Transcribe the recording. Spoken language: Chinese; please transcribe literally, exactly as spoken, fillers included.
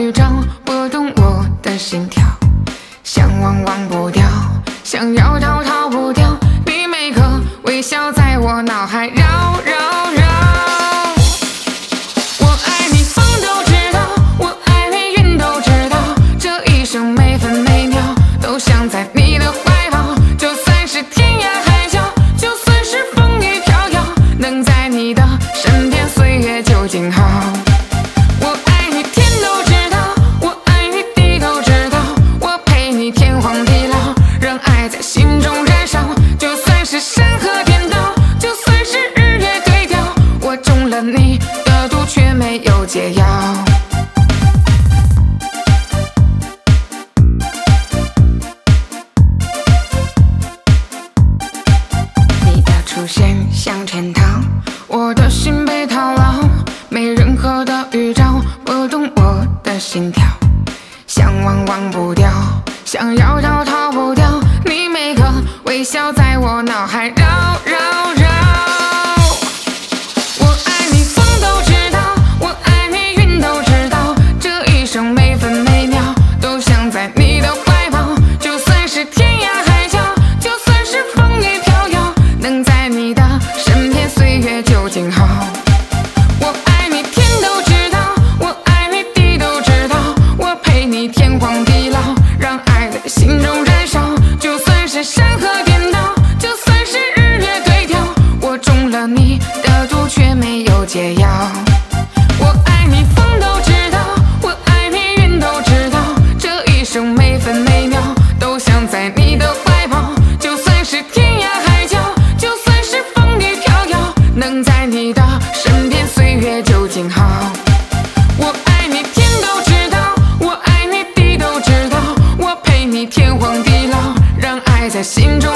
预兆，拨动我的心跳，想忘忘不掉，想要逃逃不掉，你每个微笑在我脑海绕绕绕。我爱你，风都知道，我爱你，云都知道，这一生每分每秒都想在你的怀抱，就算是天涯海角，就算是风雨飘摇，能在你的身边，岁月就静好。我爱你，天都知道，我爱你，地都知道，我陪你天荒地老，让爱在心中燃烧，就算是山河颠倒，就算是日月对调，我中了你的毒却没有解药。你的出现像圈套，我的心被套牢，没任何的预兆，拨动我的心跳，想忘忘不掉，想要逃逃不掉，你每个微笑在我脑海绕绕绕。我爱你，风都知道，我爱你，云都知道，这一生每分每秒都想在你的怀抱，就算是天涯海角，就算是风雨飘摇，能在你的身边，岁月就静好。我爱你，天都知道，我爱你，地都知道，我陪你天荒地老，让爱在心中燃烧，就算是山河颠倒，就算是日月对调，我中了你的毒却没有解药。我爱你，风都知道，我爱你，云都知道，这一生每分每秒都想在你的怀抱，就算是天涯海角，就算是风雨飘摇，能在你的身边，岁月就静好。我爱你，天都知道，我爱你，地都知道，我陪你天荒地老，让爱在心中